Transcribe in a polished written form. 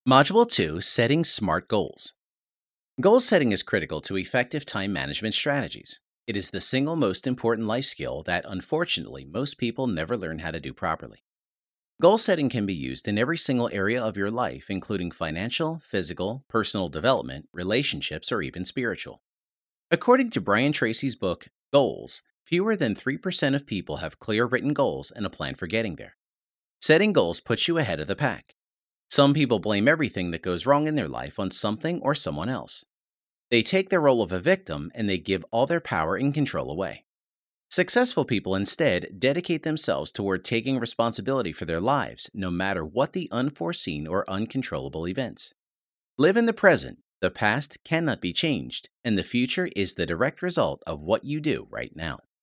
Module 2, Setting Smart Goals. Goal setting is critical to effective time management strategies. It is the single most important life skill that, unfortunately, most people never learn how to do properly. Goal setting can be used in every single area of your life, including financial, physical, personal development, relationships, or even spiritual. According to Brian Tracy's book, Goals, fewer than 3% of people have clear written goals and a plan for getting there. Setting goals puts you ahead of the pack. Some people blame everything that goes wrong in their life on something or someone else. They take the role of a victim and they give all their power and control away. Successful people instead dedicate themselves toward taking responsibility for their lives, no matter what the unforeseen or uncontrollable events. Live in the present. The past cannot be changed, and the future is the direct result of what you do right now.